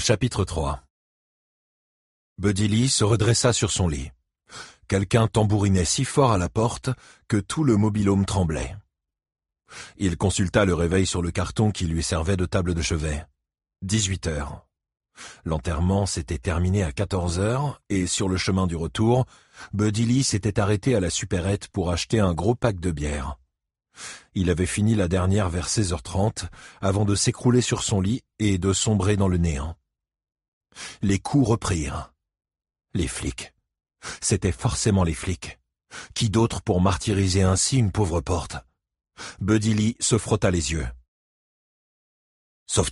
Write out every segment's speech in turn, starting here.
Chapitre 3. Buddy Lee se redressa sur son lit. Quelqu'un tambourinait si fort à la porte que tout le mobil-home tremblait. Il consulta le réveil sur le carton qui lui servait de table de chevet. 18 heures. L'enterrement s'était terminé à 14 heures et sur le chemin du retour, Buddy Lee s'était arrêté à la supérette pour acheter un gros pack de bière. Il avait fini la dernière vers 16h30 avant de s'écrouler sur son lit et de sombrer dans le néant. Les coups reprirent. Les flics. C'étaient forcément les flics. Qui d'autre pour martyriser ainsi une pauvre porte? Buddy Lee se frotta les yeux. « Sauve-toi !»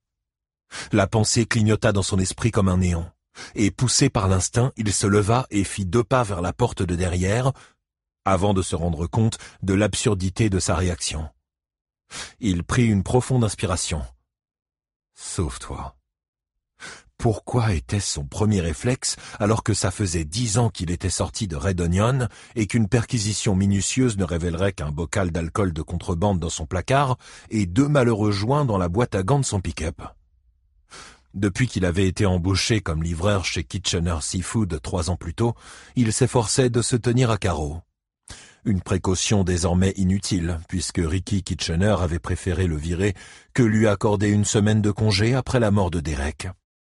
La pensée clignota dans son esprit comme un néon, et poussé par l'instinct, il se leva et fit 2 pas vers la porte de derrière, avant de se rendre compte de l'absurdité de sa réaction. Il prit une profonde inspiration. « Sauve-toi !» Pourquoi était-ce son premier réflexe alors que ça faisait 10 ans qu'il était sorti de Red Onion et qu'une perquisition minutieuse ne révélerait qu'un bocal d'alcool de contrebande dans son placard et 2 malheureux joints dans la boîte à gants de son pick-up? Depuis qu'il avait été embauché comme livreur chez Kitchener Seafood 3 ans plus tôt, il s'efforçait de se tenir à carreau. Une précaution désormais inutile, puisque Ricky Kitchener avait préféré le virer que lui accorder une semaine de congé après la mort de Derek.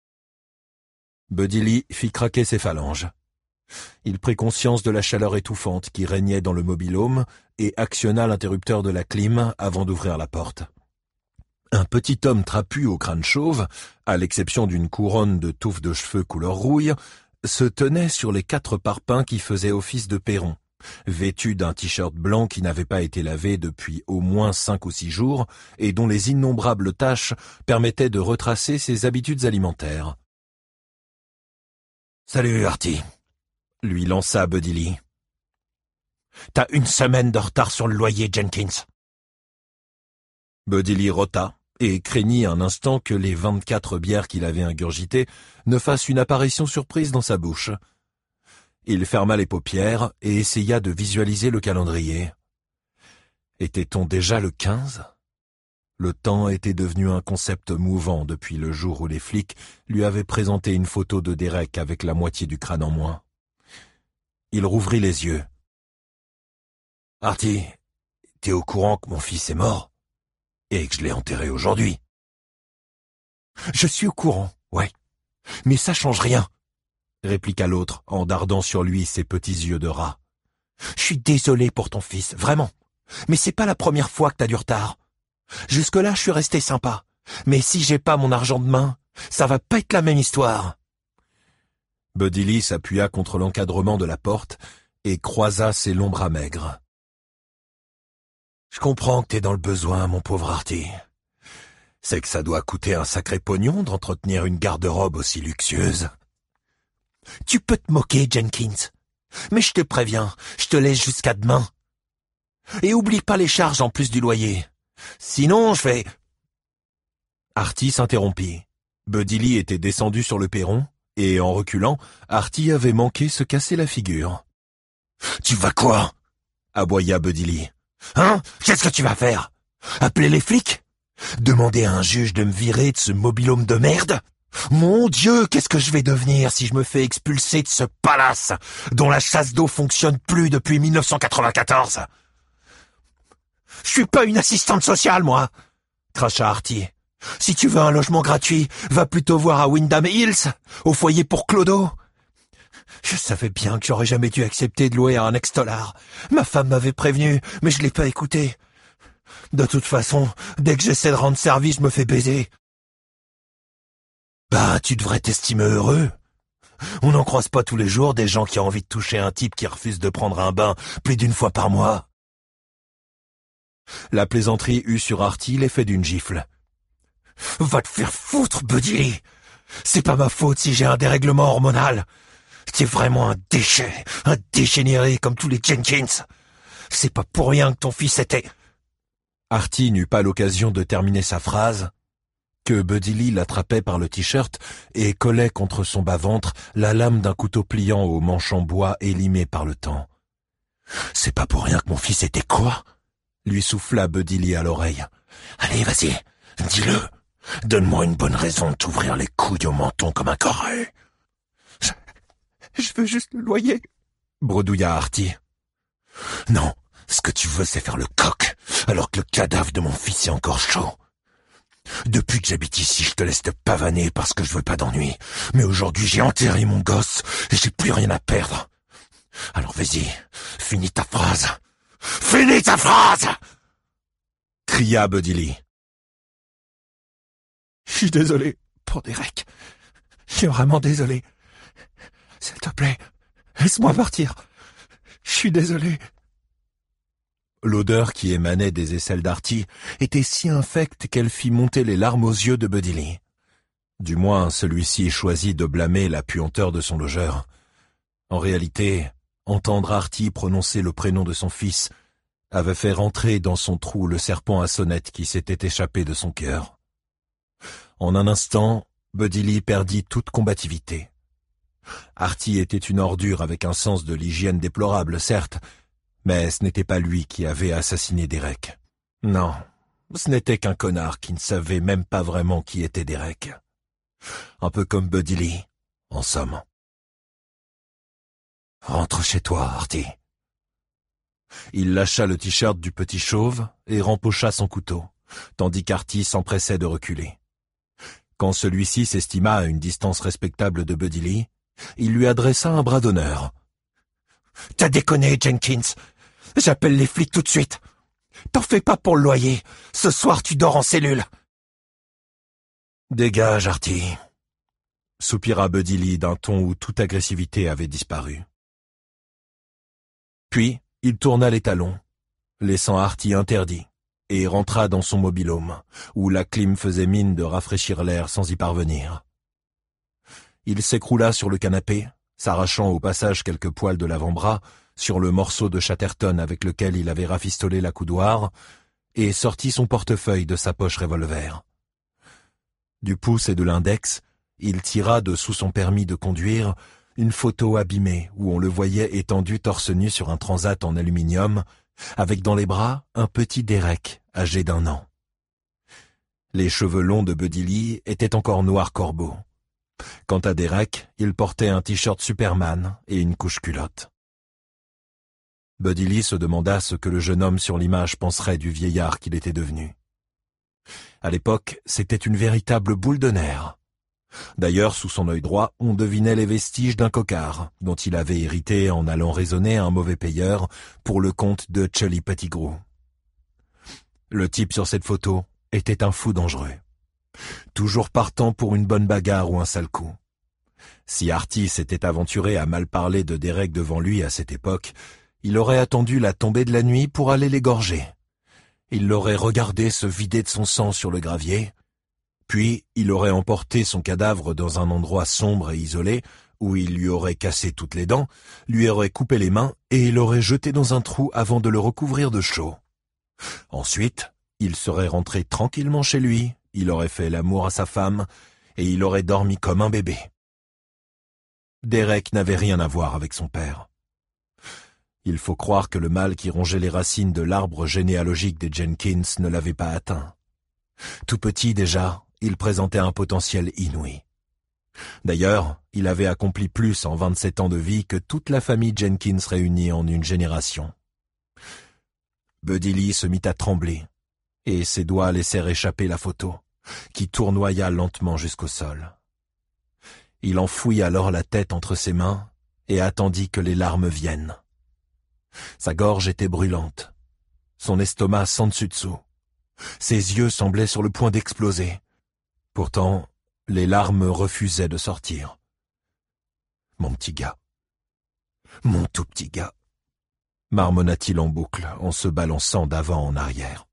Buddy Lee fit craquer ses phalanges. Il prit conscience de la chaleur étouffante qui régnait dans le mobil-home et actionna l'interrupteur de la clim avant d'ouvrir la porte. Un petit homme trapu au crâne chauve, à l'exception d'une couronne de touffes de cheveux couleur rouille, se tenait sur les 4 parpaings qui faisaient office de perron, vêtu d'un t-shirt blanc qui n'avait pas été lavé depuis au moins 5 ou 6 jours et dont les innombrables taches permettaient de retracer ses habitudes alimentaires. « Salut, Artie !» lui lança Buddy Lee. « T'as 1 semaine de retard sur le loyer, Jenkins. » Buddy Lee rota et craignit un instant que les 24 bières qu'il avait ingurgitées ne fassent une apparition surprise dans sa bouche. Il ferma les paupières et essaya de visualiser le calendrier. Était-on déjà le 15 ? Le temps était devenu un concept mouvant depuis le jour où les flics lui avaient présenté une photo de Derek avec la moitié du crâne en moins. Il rouvrit les yeux. « Artie, t'es au courant que mon fils est mort ? Et que je l'ai enterré aujourd'hui ? » « Je suis au courant, ouais. Mais ça change rien, » répliqua l'autre en dardant sur lui ses petits yeux de rat. « Je suis désolé pour ton fils, vraiment. Mais c'est pas la première fois que t'as du retard. Jusque-là, je suis resté sympa. Mais si j'ai pas mon argent de main, ça va pas être la même histoire. » Buddy Lee s'appuya contre l'encadrement de la porte et croisa ses longs bras maigres. « Je comprends que t'es dans le besoin, mon pauvre Artie. C'est que ça doit coûter un sacré pognon d'entretenir une garde-robe aussi luxueuse. » « Tu peux te moquer, Jenkins. Mais je te préviens, je te laisse jusqu'à demain. Et oublie pas les charges en plus du loyer. Sinon, je vais... » Artie s'interrompit. Buddy Lee était descendu sur le perron, et en reculant, Artie avait manqué se casser la figure. « Tu vas quoi ?» aboya Buddy Lee. « Hein ? Qu'est-ce que tu vas faire ? Appeler les flics ? Demander à un juge de me virer de ce mobil-home de merde ? Mon Dieu, qu'est-ce que je vais devenir si je me fais expulser de ce palace dont la chasse d'eau fonctionne plus depuis 1994 ? Je suis pas une assistante sociale, moi !» cracha Artie. « Si tu veux un logement gratuit, va plutôt voir à Windham Hills, au foyer pour Clodo. Je savais bien que j'aurais jamais dû accepter de louer à un ex-dollar. Ma femme m'avait prévenu, mais je l'ai pas écouté. De toute façon, dès que j'essaie de rendre service, je me fais baiser. » « Bah, tu devrais t'estimer heureux. On n'en croise pas tous les jours des gens qui ont envie de toucher un type qui refuse de prendre un bain plus d'1 fois par mois. » La plaisanterie eut sur Artie l'effet d'une gifle. « Va te faire foutre, Buddy Lee. C'est pas ma faute si j'ai un dérèglement hormonal. T'es vraiment un déchet, un dégénéré comme tous les Jenkins. C'est pas pour rien que ton fils était... » Artie n'eut pas l'occasion de terminer sa phrase que Buddy Lee l'attrapait par le t-shirt et collait contre son bas-ventre la lame d'un couteau pliant au manche en bois élimé par le temps. « C'est pas pour rien que mon fils était quoi ?» lui souffla Buddy Lee à l'oreille. « Allez, vas-y, dis-le. Donne-moi une bonne raison de t'ouvrir les couilles au menton comme un corée. Je veux juste le loyer, bredouilla Artie. Non, ce que tu veux, c'est faire le coq, alors que le cadavre de mon fils est encore chaud. Depuis que j'habite ici, je te laisse te pavaner parce que je veux pas d'ennui. Mais aujourd'hui, j'ai enterré mon gosse et j'ai plus rien à perdre. Alors vas-y, finis ta phrase. Finis ta phrase! Cria Buddy Lee. Je suis désolé pour Derek. Je suis vraiment désolé. S'il te plaît, laisse-moi partir. Je suis désolé. L'odeur qui émanait des aisselles d'Artie était si infecte qu'elle fit monter les larmes aux yeux de Buddy Lee. Du moins, celui-ci choisit de blâmer la puanteur de son logeur. En réalité, entendre Artie prononcer le prénom de son fils avait fait rentrer dans son trou le serpent à sonnette qui s'était échappé de son cœur. En un instant, Buddy Lee perdit toute combativité. Artie était une ordure avec un sens de l'hygiène déplorable, certes, mais ce n'était pas lui qui avait assassiné Derek. Non, ce n'était qu'un connard qui ne savait même pas vraiment qui était Derek. Un peu comme Buddy Lee, en somme. Rentre chez toi, Artie. Il lâcha le t-shirt du petit chauve et rempocha son couteau, tandis qu'Artie s'empressait de reculer. Quand celui-ci s'estima à une distance respectable de Buddy Lee, il lui adressa un bras d'honneur. « T'as déconné, Jenkins. J'appelle les flics tout de suite. T'en fais pas pour le loyer. Ce soir, tu dors en cellule. » « Dégage, Artie, » soupira Buddy Lee d'un ton où toute agressivité avait disparu. Puis, il tourna les talons, laissant Artie interdit, et rentra dans son mobil-home, où la clim faisait mine de rafraîchir l'air sans y parvenir. Il s'écroula sur le canapé, s'arrachant au passage quelques poils de l'avant-bras sur le morceau de Chatterton avec lequel il avait rafistolé la coudoir, et sortit son portefeuille de sa poche revolver. Du pouce et de l'index, il tira de sous son permis de conduire une photo abîmée où on le voyait étendu torse nu sur un transat en aluminium, avec dans les bras un petit Derek âgé d'1 an. Les cheveux longs de Buddy Lee étaient encore noirs corbeaux. Quant à Derek, il portait un t-shirt Superman et une couche culotte. Buddy Lee se demanda ce que le jeune homme sur l'image penserait du vieillard qu'il était devenu. À l'époque, c'était une véritable boule de nerfs. D'ailleurs, sous son œil droit, on devinait les vestiges d'un cocard, dont il avait hérité en allant raisonner un mauvais payeur pour le compte de Chully Pettigrew. Le type sur cette photo était un fou dangereux, toujours partant pour une bonne bagarre ou un sale coup. Si Artie s'était aventuré à mal parler de Derek devant lui à cette époque, il aurait attendu la tombée de la nuit pour aller l'égorger. Il l'aurait regardé se vider de son sang sur le gravier, puis il aurait emporté son cadavre dans un endroit sombre et isolé, où il lui aurait cassé toutes les dents, lui aurait coupé les mains et l'aurait jeté dans un trou avant de le recouvrir de chaux. Ensuite, il serait rentré tranquillement chez lui, il aurait fait l'amour à sa femme, et il aurait dormi comme un bébé. Derek n'avait rien à voir avec son père. Il faut croire que le mal qui rongeait les racines de l'arbre généalogique des Jenkins ne l'avait pas atteint. Tout petit déjà, il présentait un potentiel inouï. D'ailleurs, il avait accompli plus en 27 ans de vie que toute la famille Jenkins réunie en une génération. Buddy Lee se mit à trembler, et ses doigts laissèrent échapper la photo, qui tournoya lentement jusqu'au sol. Il enfouit alors la tête entre ses mains et attendit que les larmes viennent. Sa gorge était brûlante, son estomac sans dessus-dessous. Ses yeux semblaient sur le point d'exploser. Pourtant, les larmes refusaient de sortir. « Mon petit gars, mon tout petit gars », marmonna-t-il en boucle en se balançant d'avant en arrière.